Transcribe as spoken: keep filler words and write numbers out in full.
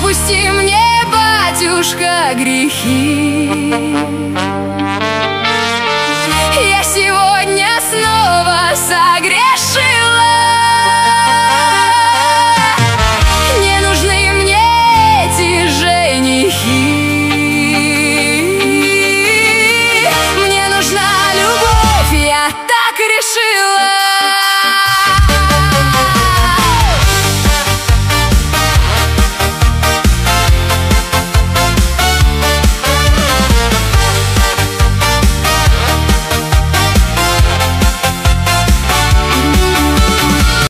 отпусти мне, батюшка, грехи. Я сегодня снова согрешила.